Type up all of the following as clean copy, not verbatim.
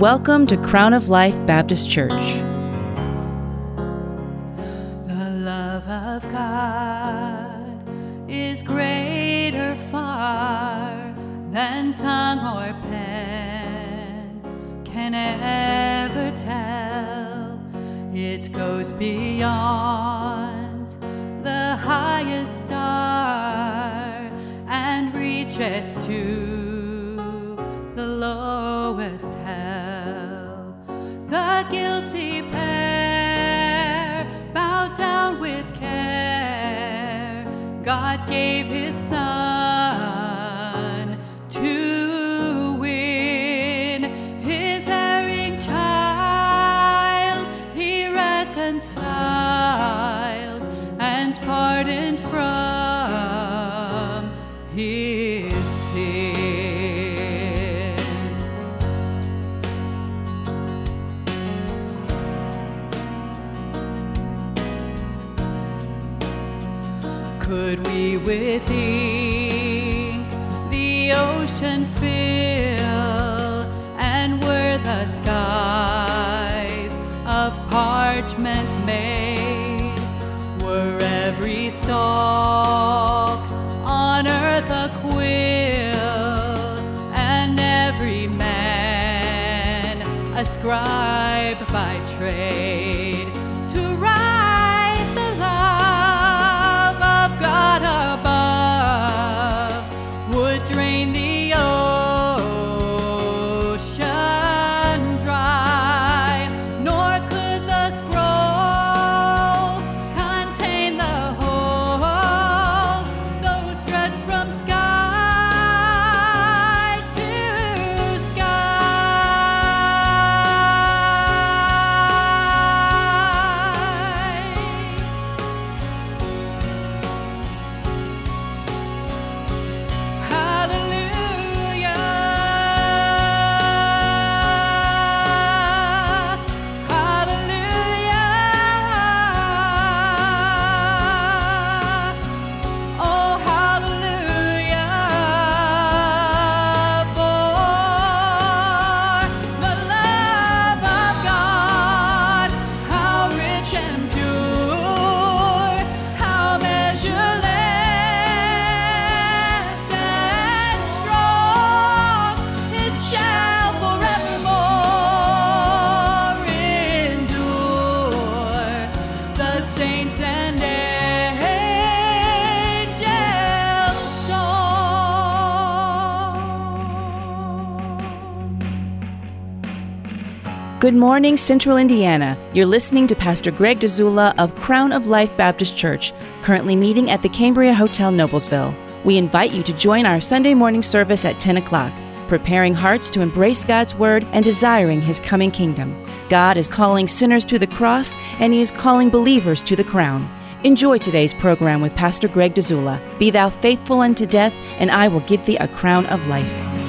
Welcome to Crown of Life Baptist Church. The love of God is greater far than tongue or pen can ever tell. It goes beyond the highest star and reaches to the lowest hell. The guilty pair bowed down with care. God gave his Son to win his erring child. He reconciled and pardoned from his sin. Could we with ink the ocean fill, and were the skies of parchment made, were every stalk on earth a quill, and every man a scribe by trade, to write the love of God above, would drain the ocean dry, nor could the scroll contain the whole, though stretched from sky to Good morning, Central Indiana. You're listening to Pastor Greg Dzula of Crown of Life Baptist Church, currently meeting at the Cambria Hotel, Noblesville. We invite you to join our Sunday morning service at 10 o'clock, preparing hearts to embrace God's Word and desiring His coming kingdom. God is calling sinners to the cross, and He is calling believers to the crown. Enjoy today's program with Pastor Greg Dzula. Be thou faithful unto death, and I will give thee a crown of life.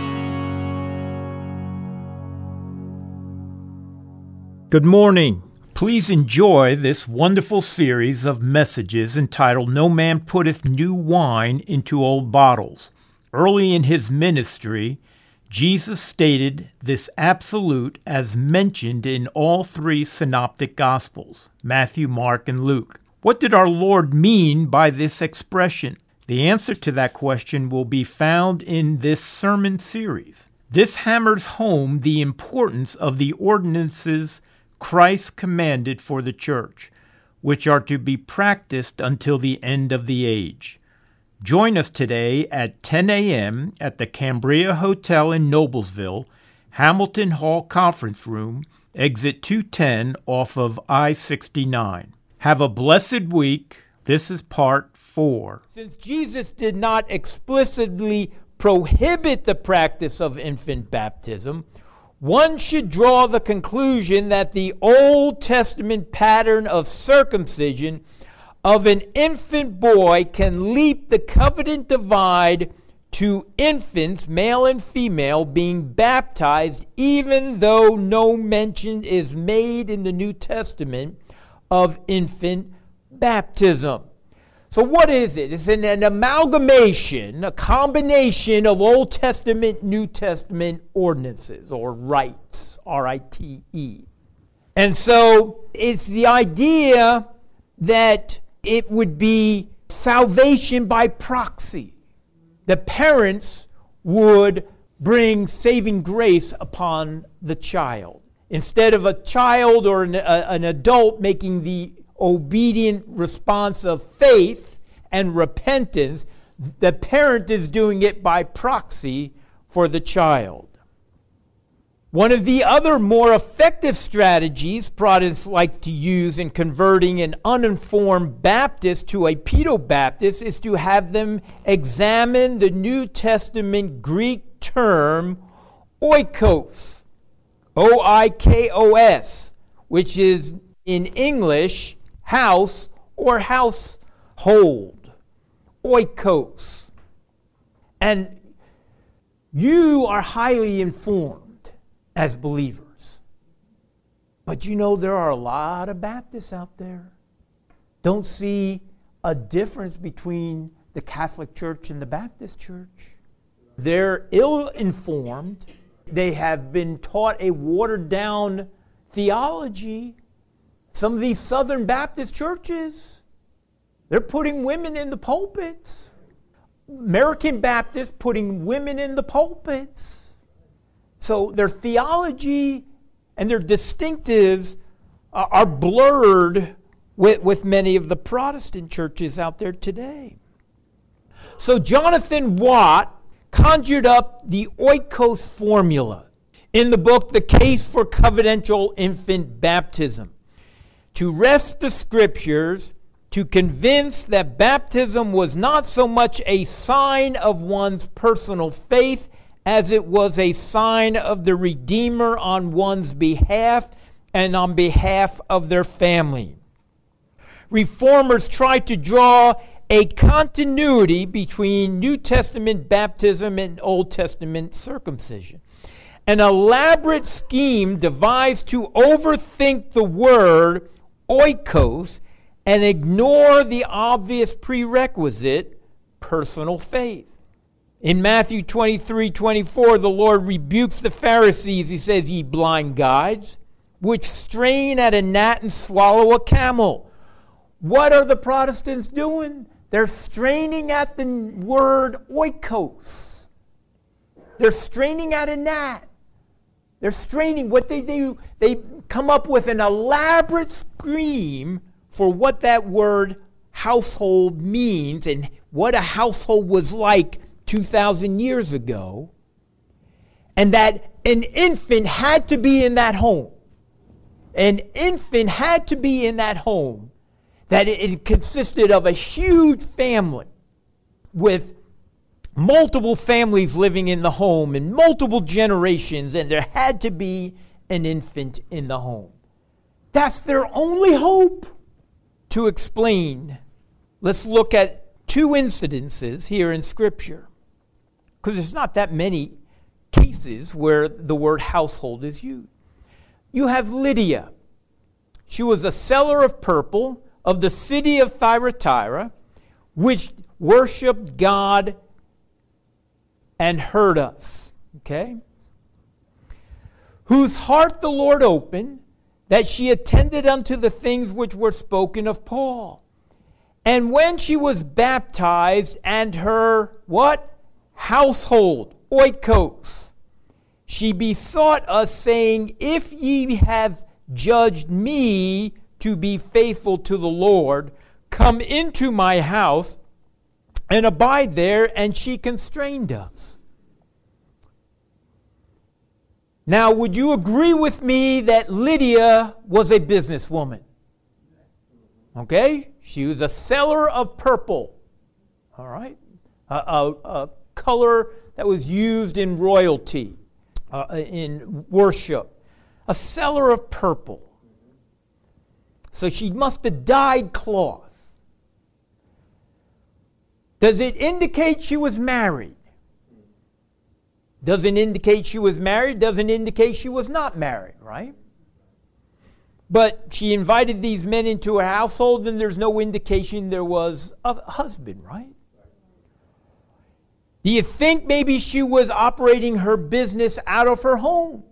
Good morning. Please enjoy this wonderful series of messages entitled No Man Putteth New Wine into Old Bottles. Early in his ministry, Jesus stated this absolute as mentioned in all three synoptic Gospels, Matthew, Mark, and Luke. What did our Lord mean by this expression? The answer to that question will be found in this sermon series. This hammers home the importance of the ordinances Christ commanded for the church, which are to be practiced until the end of the age. Join us today at 10 a.m. at the Cambria Hotel in Noblesville, Hamilton Hall Conference Room, exit 210 off of I-69. Have a blessed week. This is part 4. Since Jesus did not explicitly prohibit the practice of infant baptism, one should draw the conclusion that the Old Testament pattern of circumcision of an infant boy can leap the covenant divide to infants, male and female, being baptized, even though no mention is made in the New Testament of infant baptism. So what is it? It's an amalgamation, a combination of Old Testament, New Testament ordinances or rites, R-I-T-E. And so it's the idea that it would be salvation by proxy. The parents would bring saving grace upon the child. Instead of a child or an adult making the obedient response of faith and repentance, the parent is doing it by proxy for the child. One of the other more effective strategies Protestants like to use in converting an uninformed Baptist to a Pedo-Baptist is to have them examine the New Testament Greek term oikos, O-I-K-O-S, which is in English house or household, oikos. And you are highly informed as believers. But you know there are a lot of Baptists out there. Don't see a difference between the Catholic Church and the Baptist Church. They're ill-informed. They have been taught a watered-down theology. Some of these Southern Baptist churches, they're putting women in the pulpits. American Baptists putting women in the pulpits. So their theology and their distinctives are blurred with many of the Protestant churches out there today. So Jonathan Watt conjured up the oikos formula in the book The Case for Covenantal Infant Baptism to wrest the scriptures to convince that baptism was not so much a sign of one's personal faith as it was a sign of the Redeemer on one's behalf and on behalf of their family. Reformers tried to draw a continuity between New Testament baptism and Old Testament circumcision. An elaborate scheme devised to overthink the word oikos and ignore the obvious prerequisite, personal faith. In Matthew 23:24, the Lord rebukes the Pharisees. He says, "Ye blind guides, which strain at a gnat and swallow a camel." What are the Protestants doing? They're straining at the word oikos. They're straining at a gnat. They're straining. What they do, they come up with an elaborate scheme for what that word household means and what a household was like 2,000 years ago. And that an infant had to be in that home. An infant had to be in that home. That it consisted of a huge family with multiple families living in the home and multiple generations, and there had to be an infant in the home. That's their only hope. To explain, let's look at two incidences here in Scripture, because there's not that many cases where the word household is used. You have Lydia. She was a seller of purple of the city of Thyatira, which worshiped God and heard us. Okay? Whose heart the Lord opened, that she attended unto the things which were spoken of Paul. And when she was baptized, and her, what? Household, oikos, she besought us, saying, If ye have judged me to be faithful to the Lord, come into my house and abide there. And she constrained us. Now, would you agree with me that Lydia was a businesswoman? Okay? She was a seller of purple. All right? A color that was used in royalty, in worship. A seller of purple. So she must have dyed cloth. Does it indicate she was married? Doesn't indicate she was married, doesn't indicate she was not married, right? But she invited these men into her household, and there's no indication there was a husband, right? Do you think maybe she was operating her business out of her home?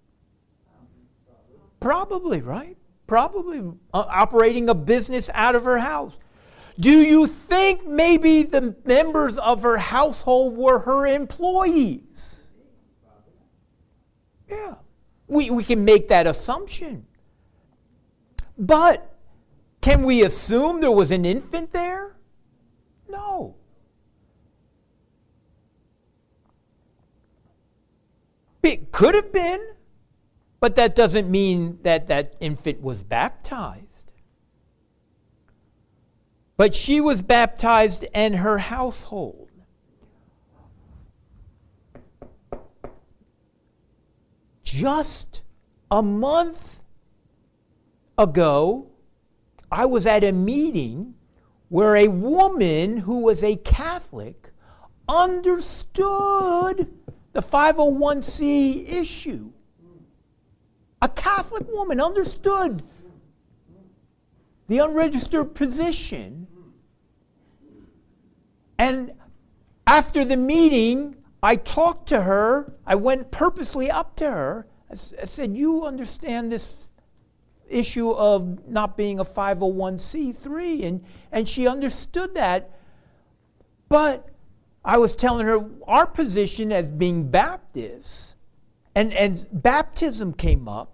Probably, right? Probably operating a business out of her house. Do you think maybe the members of her household were her employees? Yeah, we can make that assumption. But can we assume there was an infant there? No. It could have been, but that doesn't mean that that infant was baptized. But she was baptized and her household. Just a month ago, I was at a meeting where a woman who was a Catholic understood the 501c issue. A Catholic woman understood the unregistered position. And after the meeting, I talked to her. I went purposely up to her. I said, you understand this issue of not being a 501c3? And she understood that. But I was telling her our position as being Baptists, and baptism came up.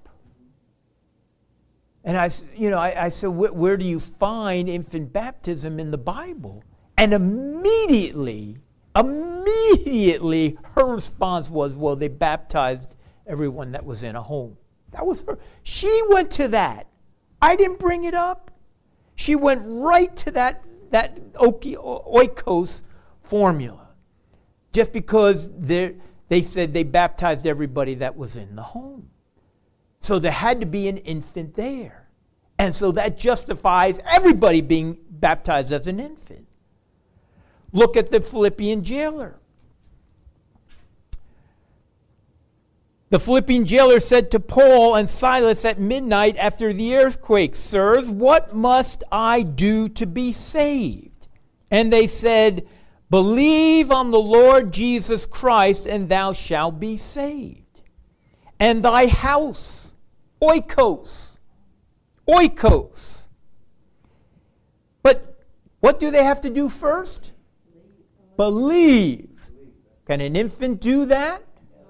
And I said, where do you find infant baptism in the Bible? And immediately, her response was, well, they baptized everyone that was in a home. That was her. She went to that. I didn't bring it up. She went right to that oikos formula. Just because they said they baptized everybody that was in the home. So there had to be an infant there. And so that justifies everybody being baptized as an infant. Look at the Philippian jailer. The Philippian jailer said to Paul and Silas at midnight after the earthquake, Sirs, what must I do to be saved? And they said, Believe on the Lord Jesus Christ, and thou shalt be saved. And thy house, oikos. But what do they have to do first? Believe. Can an infant do that?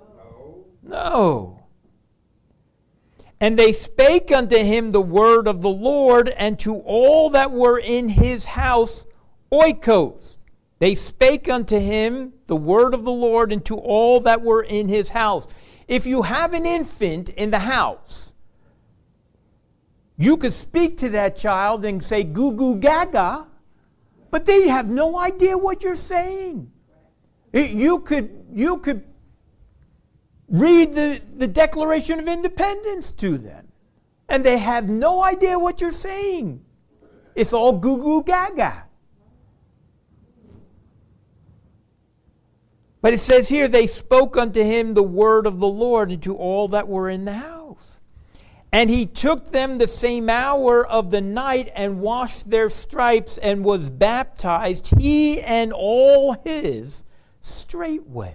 No. And they spake unto him the word of the Lord, and to all that were in his house, oikos. They spake unto him the word of the Lord, and to all that were in his house. If you have an infant in the house, you could speak to that child and say goo goo gaga, but they have no idea what you're saying. You could read the Declaration of Independence to them, and they have no idea what you're saying. It's all goo goo gaga. But it says here, they spoke unto him the word of the Lord, and to all that were in the house. And he took them the same hour of the night, and washed their stripes, and was baptized, he and all his, straightway.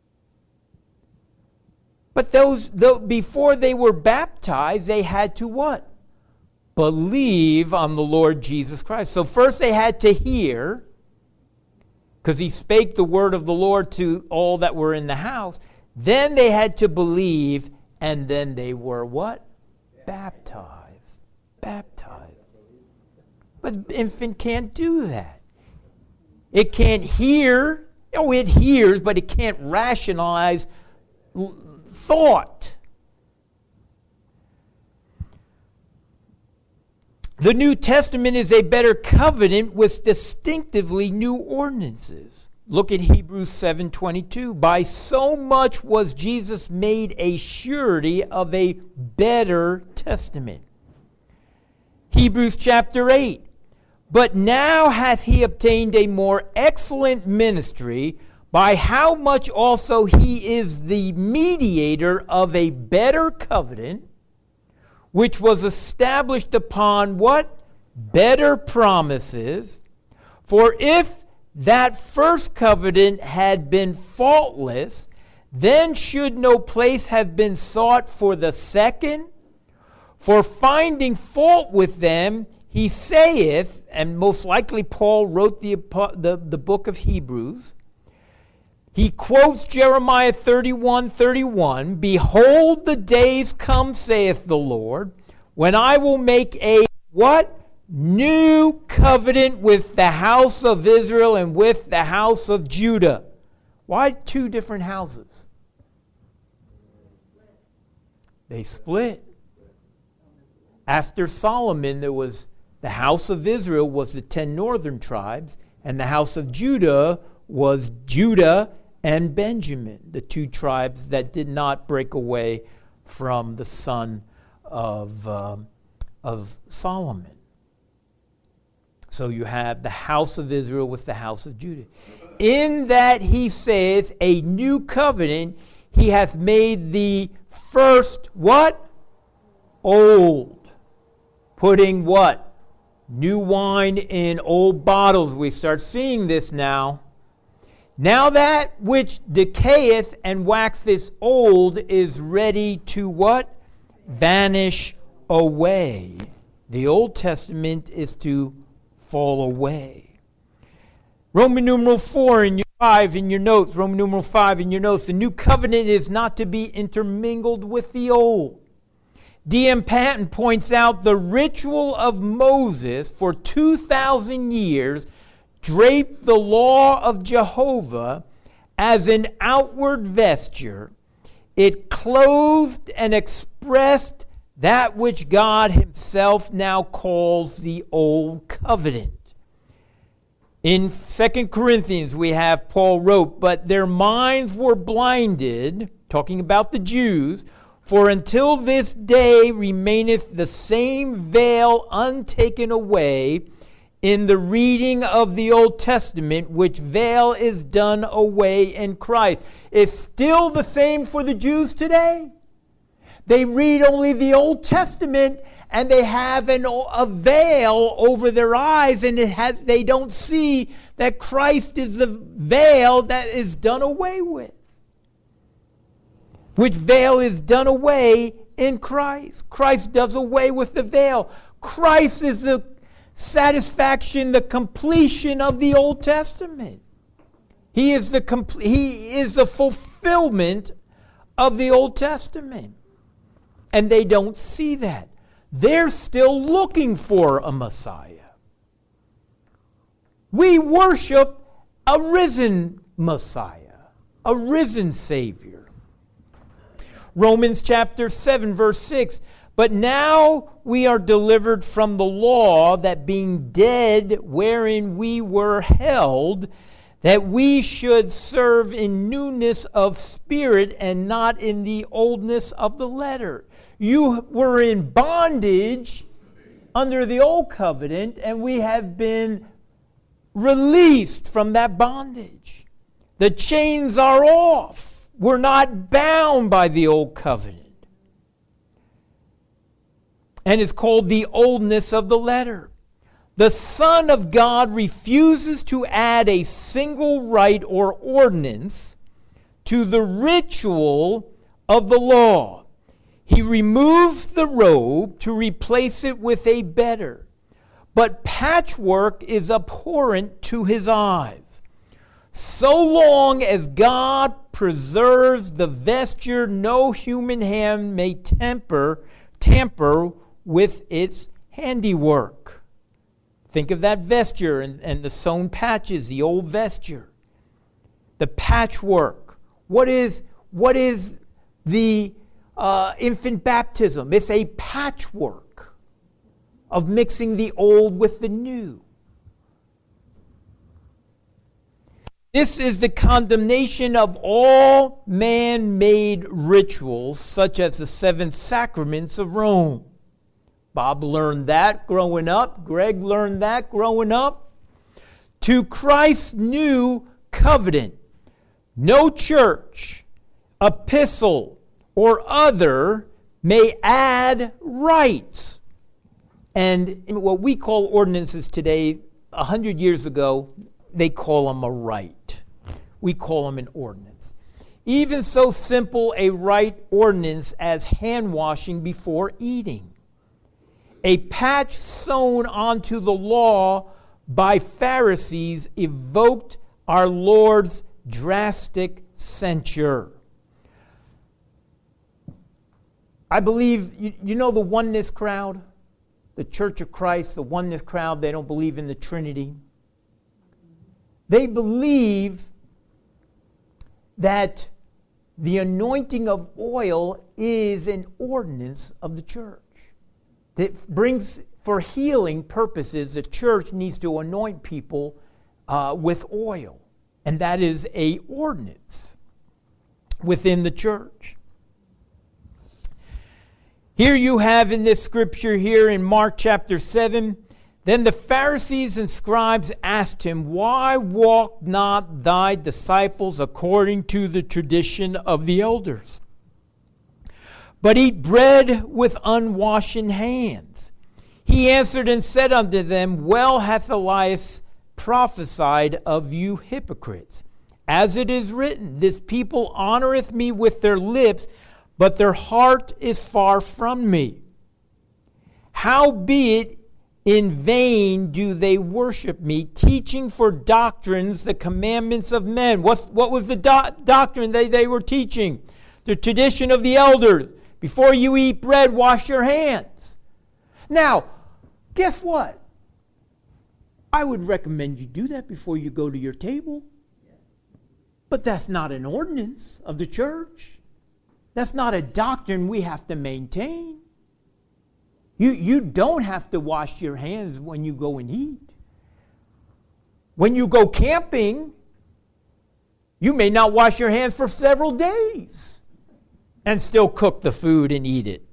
But before they were baptized, they had to what? Believe on the Lord Jesus Christ. So first they had to hear, because he spake the word of the Lord to all that were in the house. Then they had to believe, and then they were what? Baptized. But infant can't do that. It can't hear. Oh, it hears, but it can't rationalize thought. The New Testament is a better covenant with distinctively new ordinances. Look at Hebrews 7:22. By so much was Jesus made a surety of a better testament. Hebrews chapter 8. But now hath he obtained a more excellent ministry, by how much also he is the mediator of a better covenant, which was established upon what? Better promises. For if that first covenant had been faultless, then should no place have been sought for the second? For finding fault with them, he saith, and most likely Paul wrote the book of Hebrews, he quotes Jeremiah 31:31, "Behold, the days come, saith the Lord, when I will make a," what? "New covenant with the house of Israel and with the house of Judah." Why two different houses? They split. After Solomon, there was the house of Israel was the 10 northern tribes, and the house of Judah was Judah and Benjamin, the two tribes that did not break away from the son of Solomon. So you have the house of Israel with the house of Judah. In that he saith, a new covenant, he hath made the first, what? Old. Putting what? New wine in old bottles. We start seeing this now. Now that which decayeth and waxeth old is ready to what? Vanish away. The Old Testament is to fall away. Roman numeral 4 in your 5 in your notes. Roman numeral 5 in your notes. The new covenant is not to be intermingled with the old. D.M. Paton points out the ritual of Moses for 2,000 years draped the law of Jehovah as an outward vesture. It clothed and expressed that which God himself now calls the Old Covenant. In 2 Corinthians we have Paul wrote, "But their minds were blinded," talking about the Jews, "for until this day remaineth the same veil untaken away in the reading of the Old Testament, which veil is done away in Christ." It's still the same for the Jews today. They read only the Old Testament and they have a veil over their eyes, and they don't see that Christ is the veil that is done away with. Which veil is done away in Christ. Christ does away with the veil. Christ is the satisfaction, the completion of the Old Testament. He is the fulfillment of the Old Testament. And they don't see that. They're still looking for a Messiah. We worship a risen Messiah, a risen Savior. Romans chapter 7, verse 6, "But now we are delivered from the law, that being dead wherein we were held, that we should serve in newness of spirit and not in the oldness of the letter." You were in bondage under the old covenant, and we have been released from that bondage. The chains are off. We're not bound by the old covenant. And it's called the oldness of the letter. The Son of God refuses to add a single rite or ordinance to the ritual of the law. He removes the robe to replace it with a better. But patchwork is abhorrent to his eyes. So long as God preserves the vesture, no human hand may tamper with its handiwork. Think of that vesture and the sewn patches, the old vesture. The patchwork. What is the infant baptism? It's a patchwork of mixing the old with the new. This is the condemnation of all man-made rituals, such as the 7 sacraments of Rome. Bob learned that growing up. Greg learned that growing up. To Christ's new covenant, no church, epistle, or other may add rites. And what we call ordinances today, 100 years ago, they call them a rite. We call them an ordinance. Even so simple a rite ordinance as hand washing before eating. A patch sewn onto the law by Pharisees evoked our Lord's drastic censure. I believe, you know the oneness crowd? The Church of Christ, the oneness crowd, they don't believe in the Trinity. They believe that the anointing of oil is an ordinance of the church. That brings, for healing purposes, the church needs to anoint people with oil. And that is an ordinance within the church. Here you have in this scripture here in Mark chapter 7, then the Pharisees and scribes asked him, why walk not thy disciples according to the tradition of the elders, but eat bread with unwashen hands? He answered and said unto them, well hath Elias prophesied of you hypocrites, as it is written, this people honoreth me with their lips, but their heart is far from me. Howbeit in vain do they worship me, teaching for doctrines the commandments of men. What was the doctrine they were teaching? The tradition of the elders. Before you eat bread, wash your hands. Now, guess what? I would recommend you do that before you go to your table. But that's not an ordinance of the church. That's not a doctrine we have to maintain. You don't have to wash your hands when you go and eat. When you go camping, you may not wash your hands for several days and still cook the food and eat it.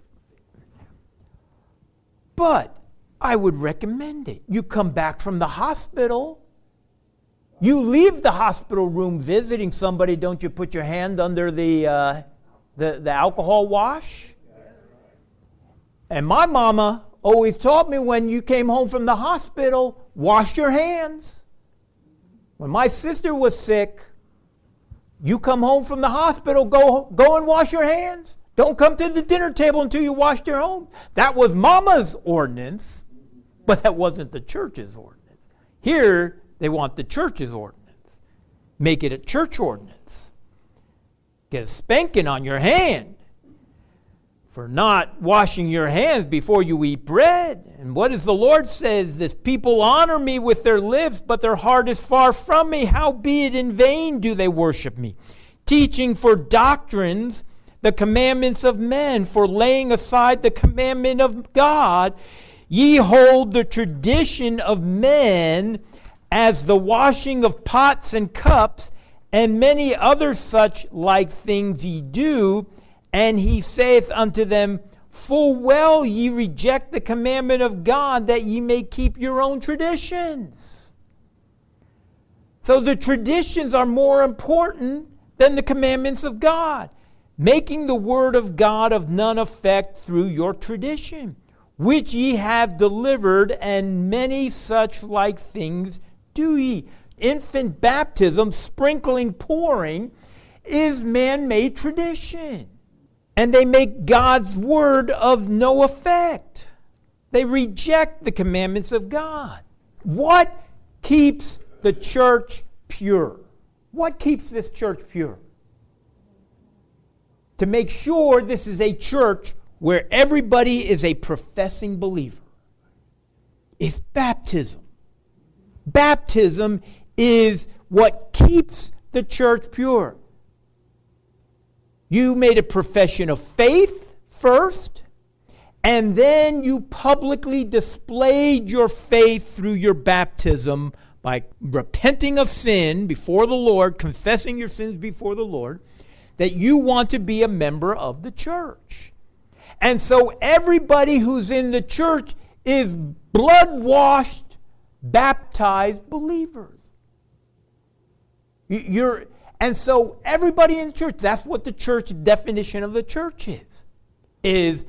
But I would recommend it. You come back from the hospital, you leave the hospital room visiting somebody, don't you put your hand under the alcohol wash? And my mama always taught me when you came home from the hospital, wash your hands. When my sister was sick, you come home from the hospital, go and wash your hands. Don't come to the dinner table until you washed your home. That was mama's ordinance, but that wasn't the church's ordinance. Here, they want the church's ordinance. Make it a church ordinance. Get a spanking on your hand for not washing your hands before you eat bread. And what does the Lord says? This people honor me with their lips, but their heart is far from me. Howbeit in vain do they worship me, teaching for doctrines the commandments of men, for laying aside the commandment of God. Ye hold the tradition of men as the washing of pots and cups, and many other such like things ye do. And he saith unto them, full well ye reject the commandment of God, that ye may keep your own traditions. So the traditions are more important than the commandments of God, making the word of God of none effect through your tradition, which ye have delivered, and many such like things do ye. Infant baptism, sprinkling, pouring, is man-made tradition. And they make God's word of no effect. They reject the commandments of God. What keeps the church pure? What keeps this church pure? To make sure this is a church where everybody is a professing believer is baptism. Baptism is what keeps the church pure. You made a profession of faith first, and then you publicly displayed your faith through your baptism by repenting of sin before the Lord, confessing your sins before the Lord, that you want to be a member of the church. And so everybody who's in the church is blood-washed, baptized believers. And so everybody in the church, that's what the church definition of the church is. is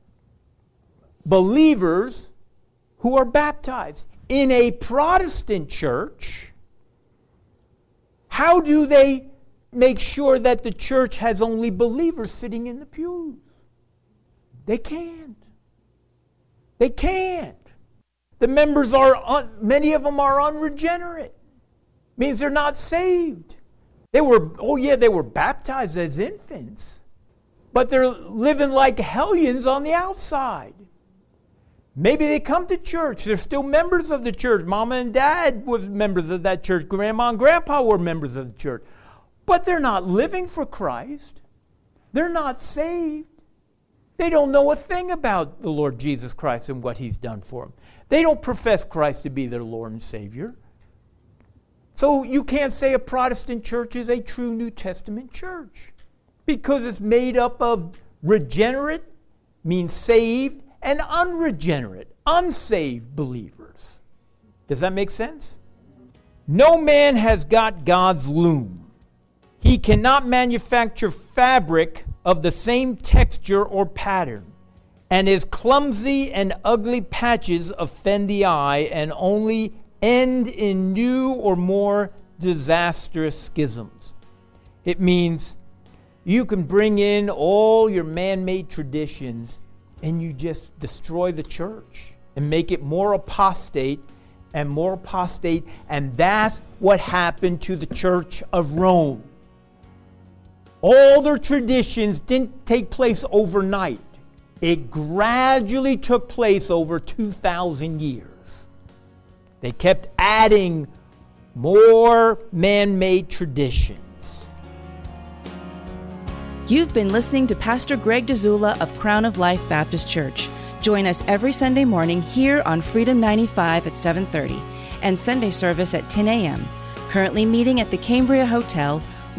believers who are baptized. In a Protestant church, how do they make sure that the church has only believers sitting in the pews? They can't. They can't. The members many of them are unregenerate. Means they're not saved. They were baptized as infants, but they're living like hellions on the outside. Maybe they come to church. They're still members of the church. Mama and dad was members of that church. Grandma and grandpa were members of the church. But they're not living for Christ. They're not saved. They don't know a thing about the Lord Jesus Christ and what He's done for them. They don't profess Christ to be their Lord and Savior. So you can't say a Protestant church is a true New Testament church, because it's made up of regenerate, means saved, and unregenerate, unsaved believers. Does that make sense? No man has got God's loom. He cannot manufacture fabric of the same texture or pattern, and his clumsy and ugly patches offend the eye and only end in new or more disastrous schisms. It means you can bring in all your man-made traditions and you just destroy the church and make it more apostate, and that's what happened to the Church of Rome. All their traditions didn't take place overnight. It gradually took place over 2,000 years. They kept adding more man-made traditions. You've been listening to Pastor Greg Dzula of Crown of Life Baptist Church. Join us every Sunday morning here on Freedom 95 at 7:30 and Sunday service at 10 a.m. Currently meeting at the Cambria Hotel,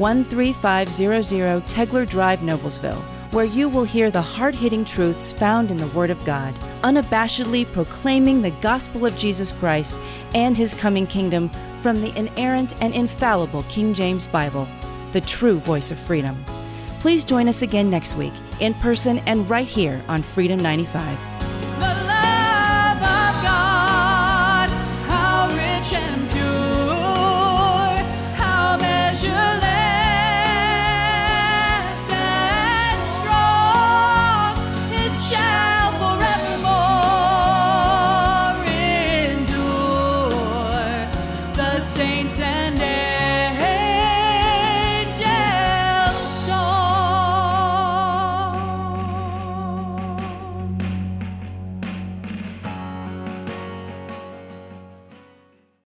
13500 Tegler Drive, Noblesville, where you will hear the hard-hitting truths found in the Word of God, unabashedly proclaiming the gospel of Jesus Christ and His coming kingdom from the inerrant and infallible King James Bible, the true voice of freedom. Please join us again next week, in person and right here on Freedom 95.